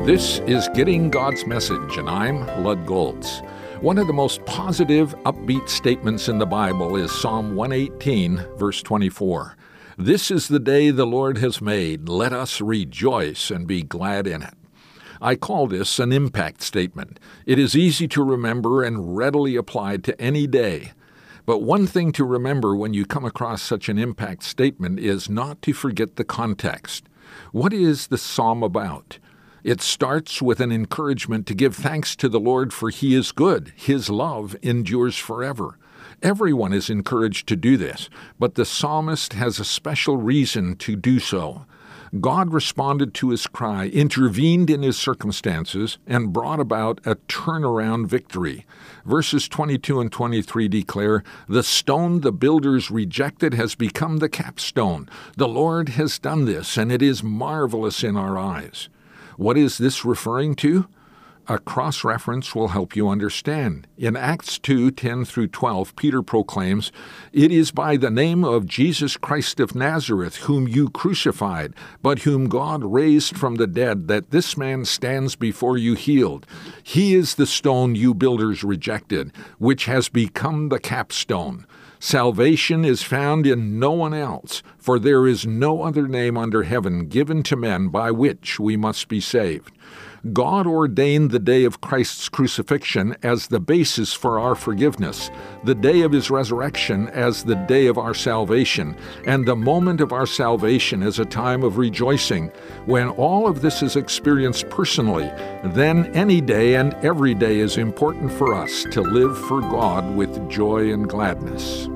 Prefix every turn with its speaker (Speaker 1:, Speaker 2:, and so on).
Speaker 1: This is Getting God's Message, and I'm Lud Goltz. One of the most positive, upbeat statements in the Bible is Psalm 118, verse 24. This is the day the Lord has made. Let us rejoice and be glad in it. I call this an impact statement. It is easy to remember and readily applied to any day. But one thing to remember when you come across such an impact statement is not to forget the context. What is the psalm about? It starts with an encouragement to give thanks to the Lord, for He is good. His love endures forever. Everyone is encouraged to do this, but the psalmist has a special reason to do so. God responded to his cry, intervened in his circumstances, and brought about a turnaround victory. Verses 22 and 23 declare, "The stone the builders rejected has become the capstone. The Lord has done this, and it is marvelous in our eyes." What is this referring to? A cross-reference will help you understand. In Acts 2, 10 through 12, Peter proclaims, "It is by the name of Jesus Christ of Nazareth, whom you crucified, but whom God raised from the dead, that this man stands before you healed. He is the stone you builders rejected, which has become the capstone. Salvation is found in no one else, for there is no other name under heaven given to men by which we must be saved." God ordained the day of Christ's crucifixion as the basis for our forgiveness, the day of His resurrection as the day of our salvation, and the moment of our salvation as a time of rejoicing. When all of this is experienced personally, then any day and every day is important for us to live for God with joy and gladness.